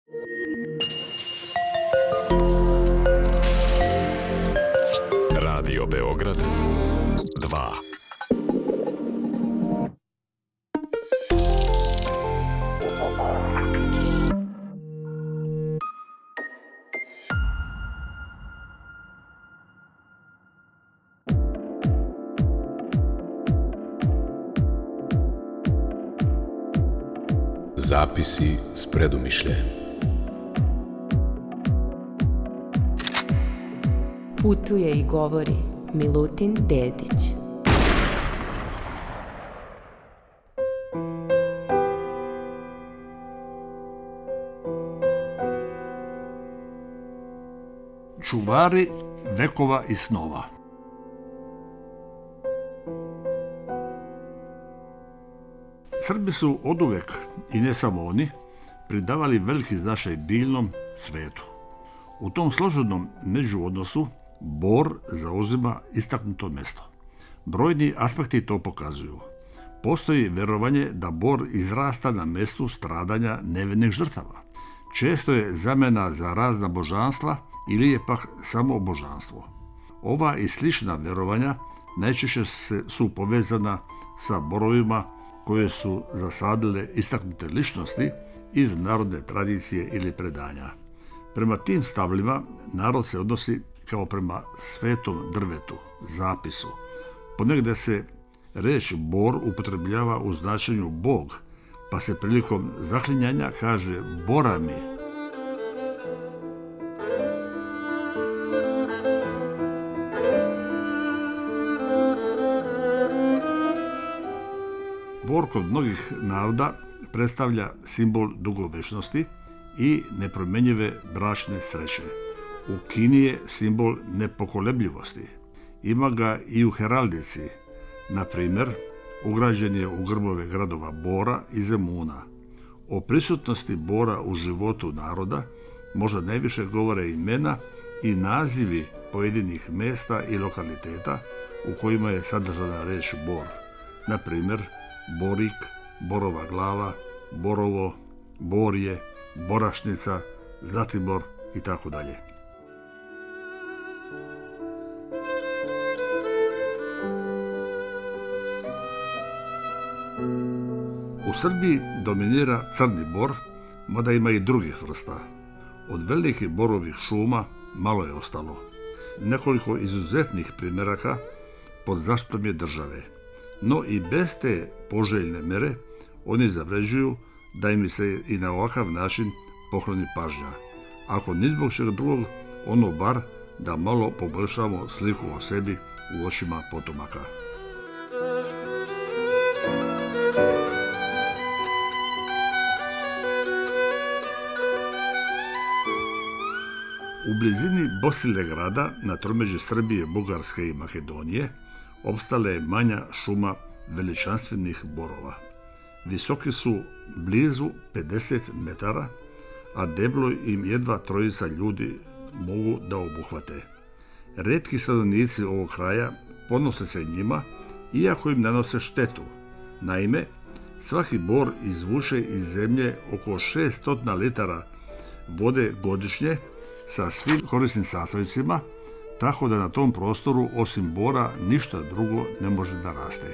Radio Beograd 2. Zapisi s predumišljajem. Putuje i govori Milutin Dedić. Čuvari vekova i snova. Srbi su oduvek, i ne samo oni, pridavali veliki značaj biljnom svetu. U tom složenom međuodnosu bor zauzima istaknuto mjesto. Brojni aspekti to pokazuju. Postoji vjerovanje da bor izrasta na mjestu stradanja nevinih žrtava. Često je zamjena za razna božanstva ili je pak samo božanstvo. Ova i slična vjerovanja najčešće su povezana sa borovima koje su zasadile istaknute ličnosti iz narodne tradicije ili predanja. Prema tim stavljima narod se odnosi kao prema svetom drvetu, zapisu. Ponegdje se riječ bor upotrebljava u značenju bog, pa se prilikom zaklinjanja kaže bora mi. Bor kod mnogih naroda predstavlja simbol dugovečnosti i nepromjenjive bračne sreće. U Kini je simbol nepokolebljivosti. Ima ga i u heraldici. Na primjer, ugrađen je u grbove gradova Bora i Zemuna. O prisutnosti bora u životu naroda možda najviše govore imena i nazivi pojedinih mjesta i lokaliteta u kojima je sadržana riječ bor. Na primjer, Borik, Borova glava, Borovo, Borje, Borašnica, Zlatibor i tako dalje. U Srbiji dominira crni bor, mada ima i drugih vrsta. Od velikih borovih šuma malo je ostalo. Nekoliko izuzetnih primjeraka pod zaštitom je države. No i bez te poželjne mere oni zavređuju da im se i na ovakav način pokloni pažnja. Ako ni zbog čega drugog, ono bar da malo poboljšamo sliku o sebi u očima potomaka. U blizini Bosilegrada, na tromeđi Srbije, Bugarske i Makedonije, opstala je manja šuma veličanstvenih borova. Visoki su blizu 50 metara, a deblo im jedva trojica ljudi mogu da obuhvate. Retki stanovnici ovog kraja ponose se njima, iako im nanose štetu. Naime, svaki bor izvuče iz zemlje oko 600 litara vode godišnje sa svim korisnim sastojcima, tako da na tom prostoru osim bora ništa drugo ne može da raste.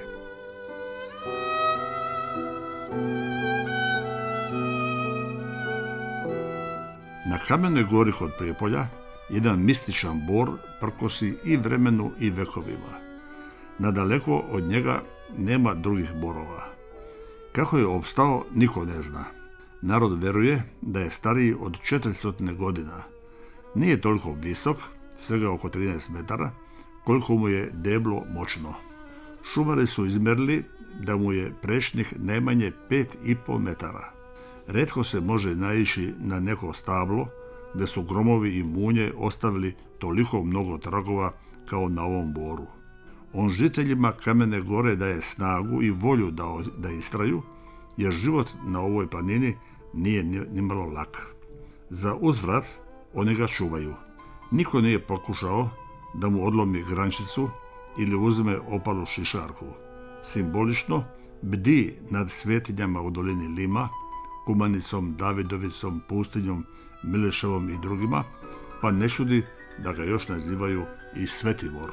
Na Kamenoj gori kod Prijepolja jedan mističan bor prkosi i vremenu i vekovima. Nadaleko od njega nema drugih borova. Kako je opstao, niko ne zna. Narod veruje da je stariji od 400 godina. Nije toliko visok, svega oko 13 metara, koliko mu je deblo moćno. Šumari su izmerili da mu je prečnih najmanje 5,5 metara. Retko se može naići na neko stablo gdje su gromovi i munje ostavili toliko mnogo tragova kao na ovom boru. On žiteljima Kamene gore daje snagu i volju da istraju, jer život na ovoj planini nije nimalo lak. Za uzvrat oni ga čuvaju. Niko nije pokušao da mu odlomi grančicu ili uzme opalu šišarku. Simbolično bdi nad svetinjama u dolini Lima, Kumanicom, Davidovicom, Pustinjom, Mileševom i drugima, pa ne čudi da ga još nazivaju i Sveti bor.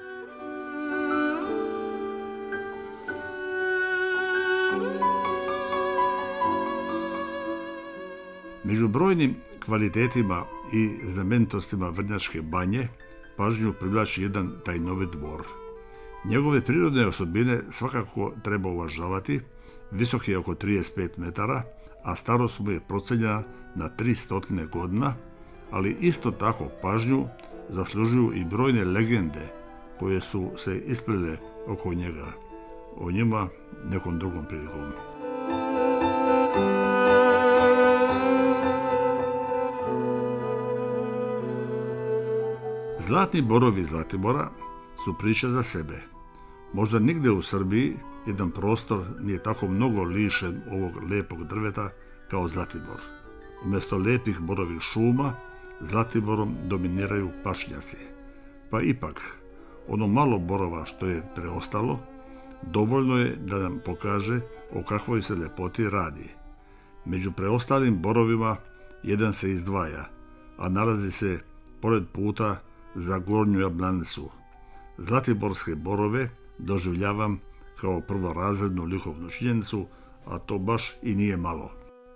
Među brojnim kvalitetima i znamenitostima Vrnjačke banje pažnju privlači jedan tajnovit bor. Njegove prirodne osobine svakako treba uvažavati, visok je oko 35 metara, a starost mu je procenjena na 300 godina, ali isto tako pažnju zaslužuju i brojne legende koje su se isplele oko njega. O njima nekom drugom prilikom. Zlatni borovi Zlatibora su priča za sebe. Možda nigde u Srbiji jedan prostor nije tako mnogo lišen ovog lepog drveta kao Zlatibor. Umjesto lepih borovih šuma, Zlatiborom dominiraju pašnjaci. Pa ipak, ono malo borova što je preostalo, dovoljno je da nam pokaže o kakvoj se lepoti radi. Među preostalim borovima jedan se izdvaja, a nalazi se pored puta za Gornju Jablanicu. Zlatiborske borove doživljavam kao prvorazrednu likovnu činjenicu, a to baš i nije malo.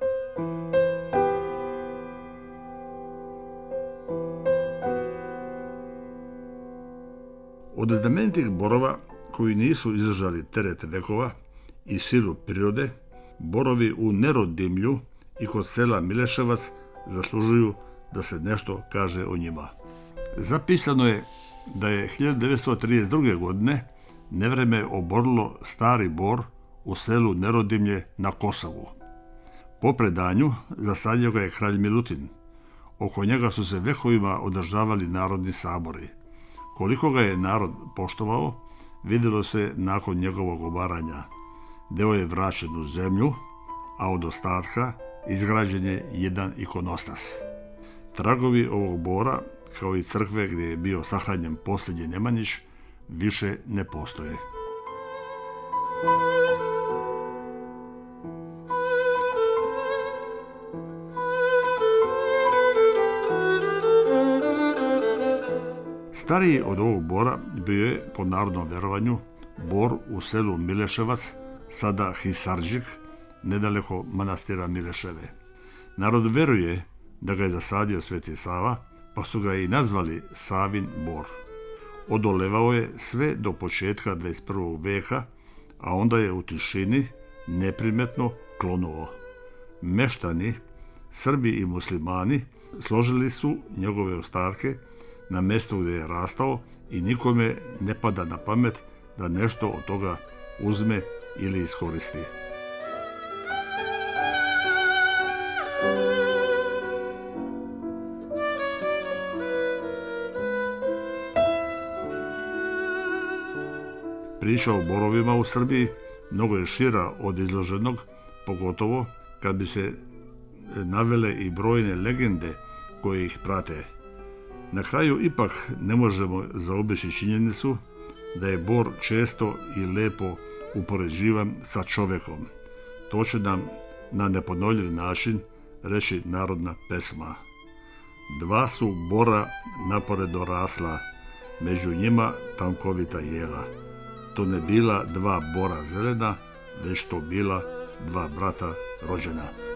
Od znamenitih borova koji nisu izdržali teret vekova i silu prirode, borovi u Nerodimlju i kod sela Mileševac zaslužuju da se nešto kaže o njima. Zapisano je da je 1932. godine nevreme oborilo stari bor u selu Nerodimlje na Kosovu. Po predanju zasadio ga je kralj Milutin. Oko njega su se vekovima održavali narodni sabori. Koliko ga je narod poštovao, vidjelo se nakon njegovog obaranja. Deo je vraćen u zemlju, a od ostatka izgrađen je jedan ikonostas. Tragovi ovog bora, kao i crkve gdje je bio sahranjen posljednji Nemanjić, više ne postoje. Stariji od ovog bora bio je, po narodnom verovanju, bor u selu Mileševac, sada Hisardžik, nedaleko manastira Mileševe. Narod veruje da ga je zasadio Sveti Sava, pa su ga i nazvali Savin bor. Odolevao je sve do početka 21. veka, a onda je u tišini neprimetno klonuo. Meštani, Srbi i muslimani složili su njegove ostatke na mjestu gdje je rastao i nikome ne pada na pamet da nešto od toga uzme ili iskoristi. Priča o borovima u Srbiji mnogo je šira od izloženog, pogotovo kad bi se navele i brojne legende koje ih prate. Na kraju ipak ne možemo zaobići činjenicu da je bor često i lepo upoređivan sa čovjekom. To će nam na neponovljiv način reći narodna pesma. Dva su bora napored dorasla, među njima tankovita jela. To ne bila dva bora zelena, već to bila dva brata rođena.